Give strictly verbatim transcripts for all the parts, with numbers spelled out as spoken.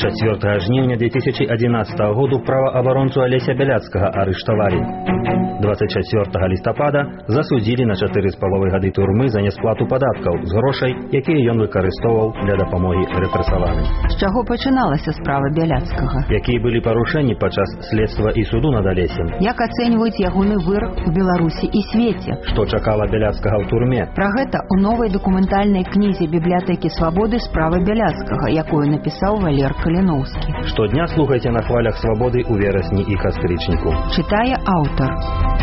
чацвёртага жніўня две тысячи одиннадцатого году праваабаронцу Алеся Бяляцкага арыштавалі. двадцать чацвёртага лістапада засудзілі на чатыры з паловай гады турмы за нясплату падаткаў з грошай, якія ён выкарыстоўваў для дапамогі рэпрэсаваным. З чаго пачыналася справа Бяляцкага? Якія былі парушэнні падчас следства і суду над Алесем? Як ацэньваюць ягоны вырак у Беларусі і свеце? Што чакала Бяляцкага ў турме? Пра гэта ў новай дакументальнай кнізе бібліятэкі Свабоды справа Бяляцкага, якую напісаў Валер Каліноўскі. Штодня слухайце на хвалях Свабоды ў верасні і кастрычніку. Чытае аўтар.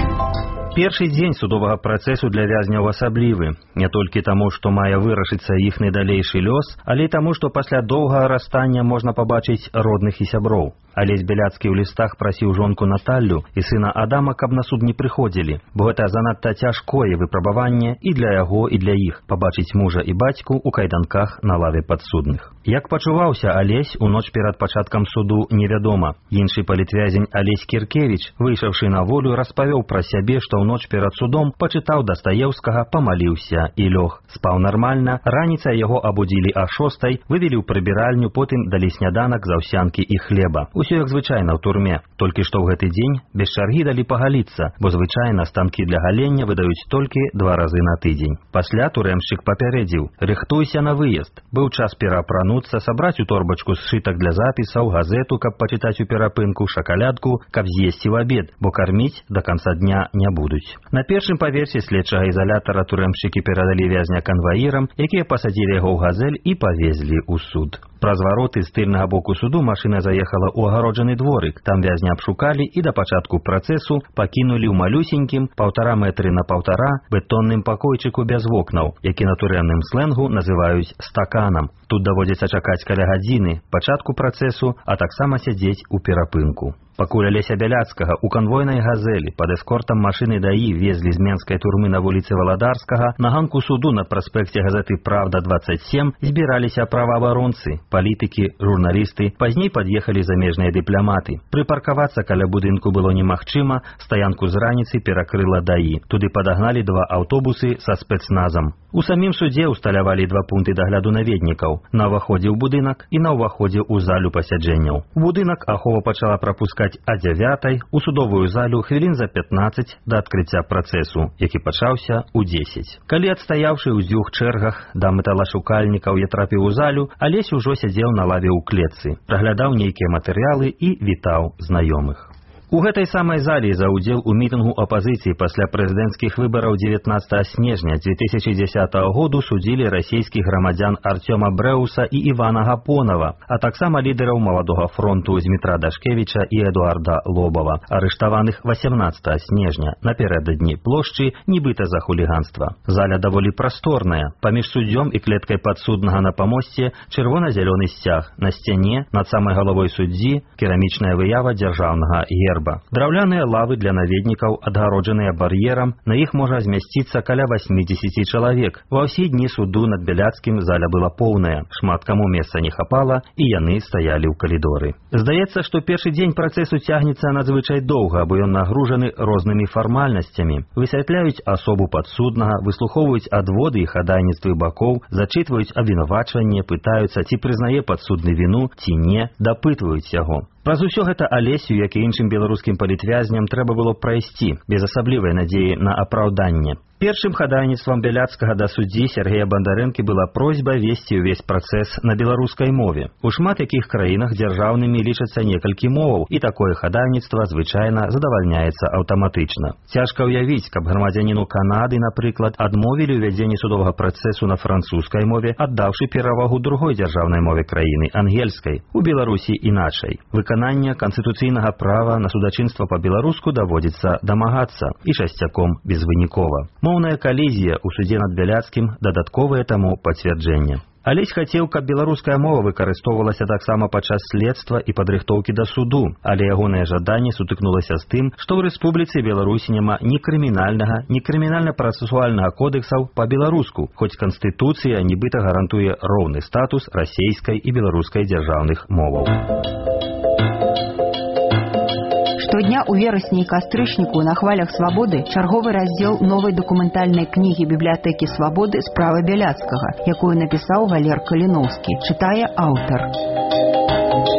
Першы дзень судовага працэсу для вязняў асаблівы. Не толькі таму, што мае вырашыцца іхны далейшы лёс, але і таму, што пасля доўгага расстання можна пабачыць родных і сяброў. Алесь Бяляцкі ў лістах прасіў жонку Наталлю і сына Адама, каб на суд не прыходзілі, бо гэта занадта цяжкое выпрабаванне і для яго, і для іх пабачыць мужа і бацьку ў кайданках на лаве падсудных. Як пачуваўся Алесь у ноч перад пачаткам суду, невядома. Іншы палітвязень Алесь Кіркевіч, выйшаўшы на волю, распавёў пра сябе, што ў ноч перад судом пачытаў Дастаеўскага, памаліўся і лёг. Спаў нармальна, раніцай яго абудзілі а шостай, вывелі ў прыбіральню, потым далі сняданак з аўсянкі і хлеба. Усё як звычайна ў турме, толькі што ў гэты дзень без чаргі далі пагаліцца, бо звычайна станкі для галення выдаюць толькі два разы на тыдзень. Пасля турэмшчык папярэдзіў: рыхтуйся на выезд. Быў час пераапрануцца, сабраць у торбачку сшытак для запісаў, газету, каб пачытаць у перапынку, шакалядку, каб з'есці ў абед, бо карміць да канца дня не будуць. На першым паверсе следчага ізалятара турэмшчыкі перадалі вязня канваірам, якія пасадзілі яго ў газель і павезлі ў суд. Праз вароты з тыльнага боку суду машына заехала ў агароджаны дворык. Там вязня абшукалі і да пачатку працэсу пакінулі ў малюсенькім паўтара метры на паўтара бетонным пакойчыку без вокнаў, які на турэмным сленгу называюць стаканам. Тут даводзіцца чакаць каля гадзіны пачатку працэсу, а таксама сядзець у перапынку. Пакуль Алеся Бяляцкага ў канвойнай газелі пад эскортам машыны даі везлі з менскай турмы на вуліцы Валадарскага, на ганку суду на праспекце газеты «Правда двадцать семь» збіраліся праваабаронцы, палітыкі, журналісты, пазней пад'ехалі замежныя дыпламаты. Прыпаркавацца каля будынку было немагчыма, стаянку з раніцы перакрыла даі. Туды падагналі два аўтобусы са спецназам. У самім судзе ўсталявалі два пункты дагляду наведнікаў на ўваходзе ў будынак і на ўваходзе ў залю пасяджэнняў. У будынак ахова пачала прапускаць а дзявятай, у судовую залю хвілін за пятнаццаць да адкрыцця працэсу, які пачаўся ў дзесяць. Калі адстаяўшы ў дзвюх чэргах да металашукальнікаў я трапіў у залю, Алесь ужо сядзеў на лаве ў клетцы, праглядаў нейкія матэрыялы і вітаў знаёмых. У гэтай самай зале за ўдзел у мітынгу апазіцыі пасля прэзідэнцкіх выбараў дзевятнаццатага снежня две тысячи десятого году судзілі расійскіх грамадзян Артёма Брэуса і Івана Гапонава, а таксама лідараў маладога фронту Змітра Дашкевіча і Эдуарда Лобава, арыштаваных васямнаццатага снежня напярэдадні плошчы, нібыта за хуліганства. Заля даволі прасторная. Паміж суддзём і клеткай падсуднага на памосце чырвона-зялёны сцяг. На сцяне над самай галавой суддзі керамічная выява дзяржаўнага герба. Драўляныя лавы для наведнікаў, адгароджаныя бар'ерам, на іх можа змясціцца каля восьмидесяти чалавек. Ва ўсе дні суду над Бяляцкім заля была поўная, шмат каму месца не хапала, і яны стаялі ў калідоры. Здаецца, што першы дзень працэсу цягнецца надзвычай доўга, бо ён нагружаны рознымі фармальнасцямі. Высвятляюць асобу падсуднага, выслухоўваюць адводы і хадайніцтвы бакоў, зачытваюць абвінавачванне, пытаюцца, ці прызнае падсудны віну, ці не, дапытваюць яго. Праз усё гэта Алесю, як і іншым беларускім палітвязням, трэба было прайсці, без асаблівай надзеі на апраўданне. Першым хадайніцтвам Бяляцкага да суддзі Сергея Бандарэнкі была просьба весці ўвесь працэс на беларускай мове. У шмат якіх краінах дзяржаўнымі лічацца некалькі моваў, і такое хадайніцтва звычайна задавальняецца аўтаматычна. Цяжка ўявіць, каб грамадзяніну Канады, напрыклад, адмовілі ў вядзенні судовага працэсу на французскай мове, аддаўшы перавагу другой дзяржаўнай мове краіны, ангельскай. У Беларусі іначай. Выкананне канстытуцыйнага права на судачынства па-беларуску даводзіцца дамагацца, і часцяком безвынікова. Моўная калізія ў судзе над Бяляцкім дадатковае таму пацвярджэнне. Алесь хацеў, каб беларуская мова выкарыстоўвалася таксама падчас следства і падрыхтоўкі да суду, але ягонае жаданне сутыкнулася з тым, што ў Рэспубліцы Беларусь няма ні крымінальнага, ні крымінальна-працэсуальнага кодэксаў па-беларуску, хоць Канстытуцыя нібыта гарантуе роўны статус расейскай і беларускай дзяржаўных моваў. Штодня ў верасні і кастрычніку на хвалях Свабоды чарговы раздзел новай дакументальнай кнігі бібліятэкі Свабоды справа Бяляцкага, якую напісаў Валер Каліноўскі. Чытае аўтар.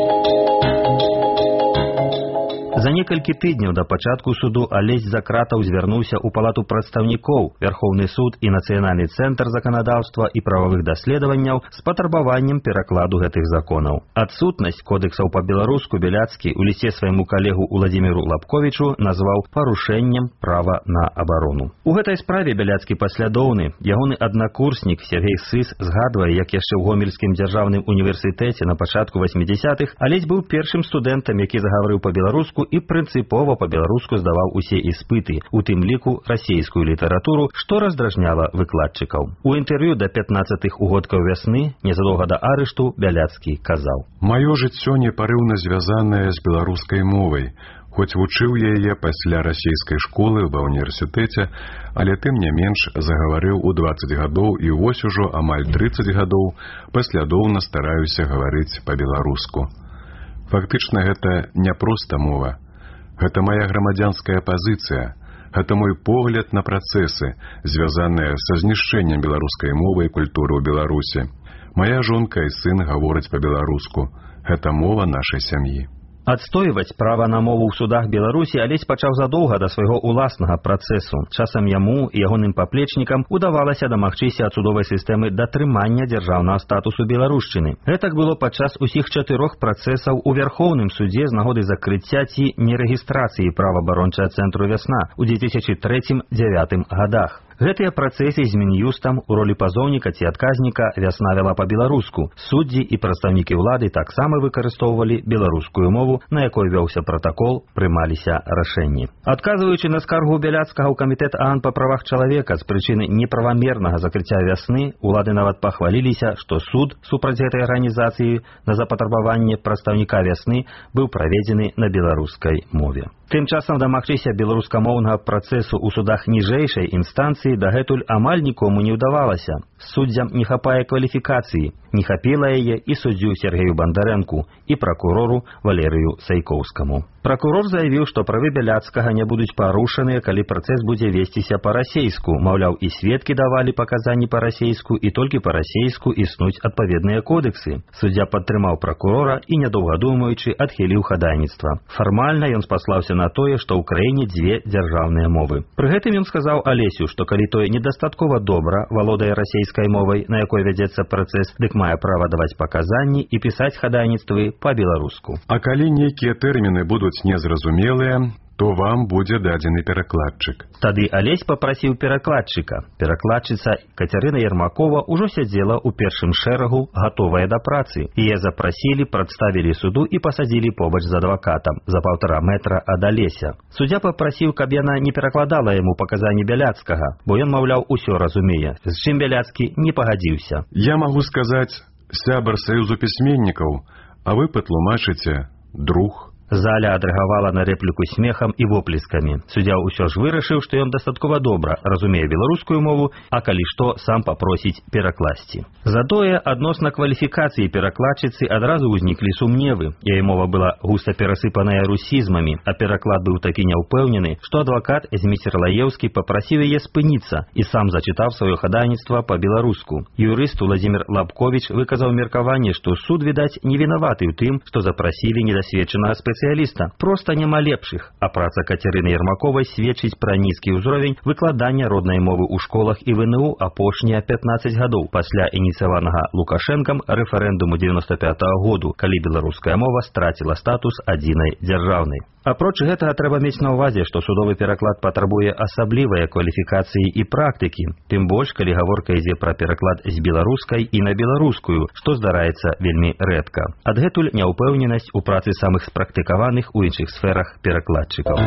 За некалькі тыдняў да пачатку суду Алесь Закратаў звярнуўся ў палату прадстаўнікоў, Верховны суд і Нацыянальны цэнтр заканадаўства і прававых даследаванняў з патрабаваннем перакладу гэтых законаў. Адсутнасць кодэксаў па-беларуску Беляцкі ў лісце свайму калегу Уладзіміру Лапковічу назваў парушэннем права на абарону. У гэтай справе Беляцкі паслядоўны. Ягоны аднакурснік Сергей Сыс згадвае, як яшчэ ў Гомельскім дзяржаўным універсітэце на пачатку васьмідзясятых Алесь быў першым студэнтам, які загаварыў па-беларуску і прынцыпова па-беларуску здаваў усе іспыты, у тым ліку расейскую літаратуру, што раздражняла выкладчыкаў. У інтэрв'ю да пятнаццатых угодкаў вясны, незадоўга да арышту, Беляцкі казаў: «Маё жыццё непарыўна звязанае з беларускай мовай. Хоць вучыў я яе пасля расійскай школы ва ўніверсітэце, але тым не менш загаварыў у дваццаць гадоў і вось ужо амаль трыццаць гадоў паслядоўна стараюся гаварыць па-беларуску. Фактычна гэта не проста мова. Гэта мая грамадзянская пазіцыя. Гэта мой погляд на працэсы, звязаныя са знішчэннем беларускай мовы і культуры ў Беларусі. Моя жонка і сын гавораць па-беларуску. Гэта мова нашай сям'і». Адстойваць права на мову ў судах Беларусі Алесь пачаў задоўга да свайго ўласнага працэсу. Часам яму і ягоным паплечнікам удавалася дамагчыся ад судовай сістэмы датрымання дзяржаўнага статусу беларушчыны. Гэтак было падчас усіх чатырох працэсаў у Верхоўным судзе з нагоды закрыцця ці нерэгістрацыі праваабарончага цэнтру «Вясна» у две тысячи трэцім-дзявятым гадах. Гэтыя працэсы з Мін'юстам у ролі пазоўніка ці адказніка «Вясна» вяла па-беларуску. Суддзі і прадстаўнікі ўлады таксама выкарыстоўвалі беларускую мову, на якой вёўся пратакол, прымаліся рашэнні. Адказваючы на скаргу Беляцкага ў камітэт ААН па правах чалавека з прычыны неправамернага закрыцця «Вясны», улады нават пахваліліся, што суд супраць гэтай арганізацыі на запатрабаванне прадстаўніка «Вясны» быў праведзены на беларускай мове. Тым часам дамагчыся беларускамоўнага працэсу ў судах ніжэйшай інстанцыі дагэтуль амаль нікому не ўдавалася. Суддзям не хапае кваліфікацыі, не хапіла яе і суддзю Сергею Бандарэнку, і пракурору Валерыю Сайкоўскаму. Пракурор заявіў, што правы Беляцкага не будуць парушаныя, калі працэс будзе весціся па-расейску. Маўляў, і сведкі давалі паказанні па-расейску, і толькі па-расейску існуюць адпаведныя кодексы. Суддзя падтрымаў пракурора і, нядоўга думаючы, адхіліў хадайніцтва. Фармальна ён спаслаўся на тое, што ў краіне дзве дзяржаўныя мовы. Пры гэтым ён сказаў Алесю, што калі той недастаткова добра валодае расейскай мовай, на якой вядзецца працэс, дык мае права даваць паказанні і пісаць хадайніцтвы па-беларуску. А калі нейкія тэрміны будуць незразумелыя, то вам будзе дадзены перакладчык. Тады Алесь папрасіў перакладчыка. Перакладчыца Кацярына Ермакова ўжо сядзела ў першым шэрагу, гатовая да працы. Яе запрасілі, прадставілі суду і пасадзілі побач з адвакатам за паўтара метра ад Алеся. Суддзя папрасіў, каб яна не перакладала яму паказанні Беляцкага, бо ён, маўляў, усё разумее, з чым Беляцкі не пагадзіўся. Я магу сказаць, сябар саюзу пісьменнікаў, а вы патлумачыце друг. Заля адрэагавала на рэпліку смехам і воплескамі. Суддзя ўсё ж вырашыў, што ён дастаткова добра разумее беларускую мову, а калі што, сам папросіць перакласці. Затое адносна кваліфікацыі перакладчыцы адразу ўзніклі сумневы. Яе мова была густа перасыпаная русізмамі, а пераклад быў такі няўпэўнены, што адвакат Зміцер Лаеўскі папрасіў яе спыніцца і сам зачытаў сваё хадайніцтва па-беларуску. Юрыст Уладзімір Лапковіч выказаў меркаванне, што суд, відаць, не вінаваты ў тым, што запрасілі недасведчанага спецыяліста. Проста няма лепшых, а праца Кацярыны Ермаковай сведчыць пра нізкі ўзровень выкладання роднай мовы ў школах і ВНУ апошнія пятнаццаць гадоў пасля ініцыяванага Лукашэнкам рэферэндуму дзевяноста пятага году, калі беларуская мова страціла статус адзінай дзяржаўнай. Апроч гэтага трэба мець на ўвазе, што судовы пераклад патрабуе асаблівыя кваліфікацыі і практыкі, тым больш, калі гаворка ідзе пра пераклад з беларускай і на беларускую, што здараецца вельмі рэдка. Адгэтуль няўпэўненасць у працы самых спрактыкаваных у іншых сферах перакладчыкаў.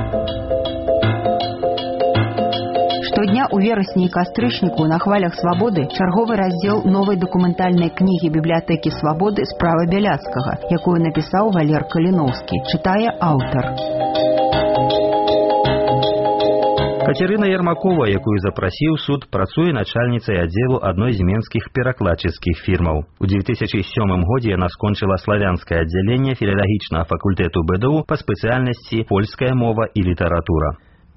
Штодня ў верасні і кастрычніку на хвалях свабоды чарговы раздзел новай дакументальнай кнігі бібліятэкі свабоды «Справа Беляцкага», якую напісаў Валер Каліноўскі, чытае аўтар. Кацярына Ермакова, якую запрасіў суд, працуе начальніцай аддзелу адной з менскіх перакладчыцкіх фірмаў. У две тысячи сёмым годзе яна скончыла славянскае аддзяленне філалагічнага факультэту БДУ па спецыяльнасці польская мова і літаратура.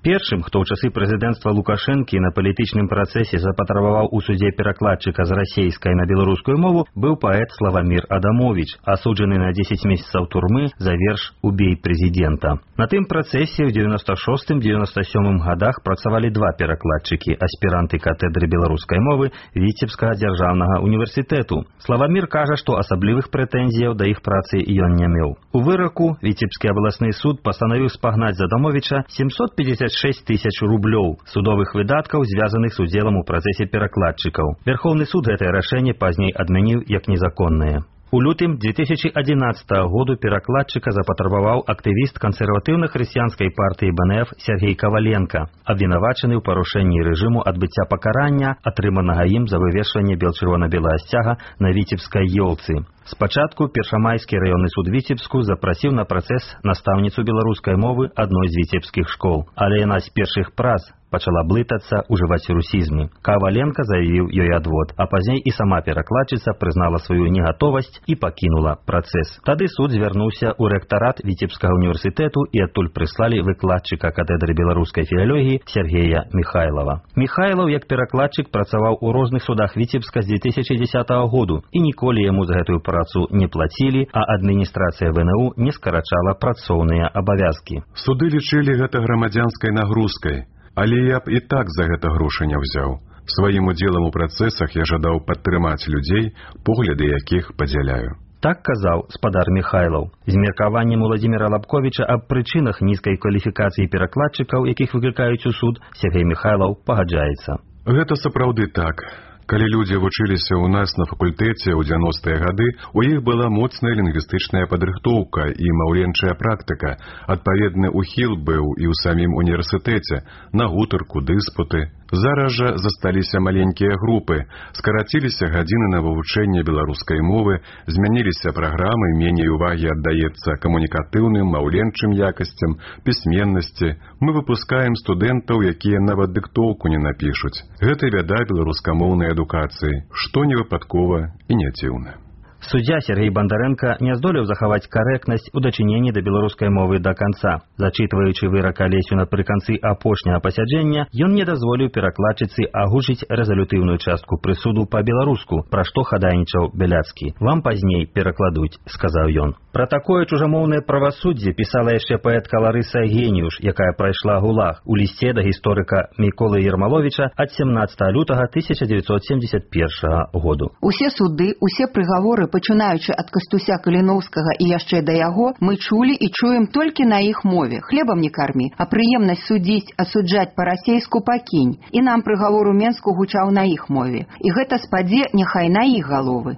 Першым, хто ў часы прэзідэнцтва Лукашэнкі на палітычным працэсе запатрабаваў у судзе перакладчыка з расейскай на беларускую мову, быў паэт Славамір Адамовіч, асуджаны на дзесяць месяцаў турмы за верш «Убей прэзідэнта». На тым працэсе ў дзевяноста шостым — дзевяноста сёмым гадах працавалі два перакладчыкі, аспіранты катедры беларускай мовы Віцебскага дзяржаўнага універсітэту. Славамір кажа, што асаблівых прэтэнзіяў да іх працы ён не меў. У выраку Віцебскі абласны суд пастанавіў спагнаць з Адамовіча сямсот пятьдесят шесть тысяч рублёў судовых выдаткаў, звязаных з удзелам у працэсе перакладчыкаў. Верховны суд гэтае рашэнне пазней адмяніў як незаконнае. У лютым две тысячи одиннадцатого году перакладчыка запатрабаваў актывіст кансерватыўна-хрысціянскай партыі Бэ Эн Эф Сергей Каваленко, абвінавачаны ў парушэнні рэжыму адбыцця пакарання, атрыманага ім за вывешванне бел-чырвона-белага сцяга на віцебскай ёлцы. Спачатку першамайскі раённы суд Віцебску запрасіў на працэс настаўніцу беларускай мовы адной з віцебскіх школ, але яна з першых праз пачала блытацца, ужываць русізмы. Каваленко заявіў ёй адвод, а пазней і сама перакладчыца прызнала сваю негатовасць і пакінула працэс. Тады суд звярнуўся ў рэктарат Віцебскага універсітэту і адтуль прыслалі выкладчыка катедры беларускай філалогіі Сергея Михайлова. Михайлов, як перакладчык, працаваў у розных судах Віцебска з две тысячи десятого году, і ніколі яму за гэтую працу не плацілі, а адміністрацыя Вэ Эн У не скарачала працоўныя абавязкі. Суды лічылі гэта грамадзянскай нагрузкай, але я б і так за гэта грошы не ўзяў. Сваім удзелам у працэсах я жадаў падтрымаць людзей, погляды якіх падзяляю. Так казаў спадар Михайлов. З меркаваннем Уладзіміра Лабковіча аб прычынах нізкай кваліфікацыі перакладчыкаў, якіх выклікаюць у суд, Сергей Михайлов пагаджаецца. Гэта сапраўды так. Калі людзі вучыліся ў нас на факультэце ў дзевяностыя гады, у іх была моцная лінгвістычная падрыхтоўка і маўленчая практыка. Адпаведны ухіл быў і ў самім універсітэце, на гутарку, дыспуты. Зараз жа засталіся маленькія групы, скараціліся гадзіны на вывучэнне беларускай мовы, змяніліся праграмы, меней увагі аддаецца камунікатыўным, маўленчым якасцям, пісьменнасці. Мы выпускаем студэнтаў, якія нават дыктоўку не напішуць. Гэта бяда беларускамоўнай адукацыі, што не выпадкова і не дзіўна. Суддзя Сергей Бандарэнка не здолеў захаваць карэктнасць у дачыненні да беларускай мовы да канца. Зачытваючы вырак Алесю напрыканцы апошняга пасяджэння, ён не дазволіў перакладчыцы агучыць рэзалютыўную частку прысуду па-беларуску, пра што хадайнічаў Бяляцкі. «Вам пазней перакладуць», — сказаў ён. Пра такое чужамоўнае правасуддзе пісала яшчэ паэтка Ларыса Геніюш, якая прайшла гулаг, у лісце да гісторыка Міколы Ермаловіча ад сямнаццатага лютага тысяча дзевяцьсот семдзесят першага году. Усе суды, усе прыгаворы, пачынаючы ад Кастуся Каліноўскага і яшчэ да яго, мы чулі і чуем толькі на іх мове. Хлебам не кармі, а прыемнасць судзіць, асуджаць па-расейску пакінь. І нам прыгавор у Менску гучаў на іх мове. І гэта спадзе няхай на іх галовы.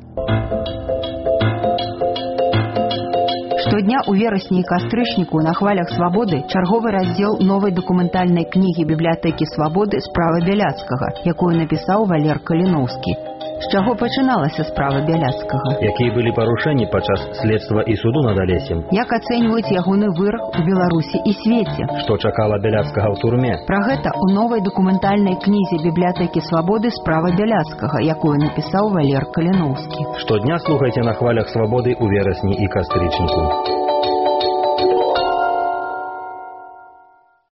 Штодня ў верасні і кастрычніку на хвалях свабоды чарговы раздзел новай дакументальнай кнігі бібліятэкі свабоды «Справа Бяляцкага», якую напісаў Валер Каліноўскі. З чаго пачыналася справа Бяляцкага? Якія былі парушэнні падчас следства і суду над Алесем? Як ацэньваюць ягоны вырак у Беларусі і свеце? Што чакала Бяляцкага ў турме? Пра гэта ў новай дакументальнай кнізе бібліятэкі свабоды «Справа Бяляцкага», якую напісаў Валер Каліноўскі. Штодня слухайце на хвалях свабоды ў верасні і кастрычніку.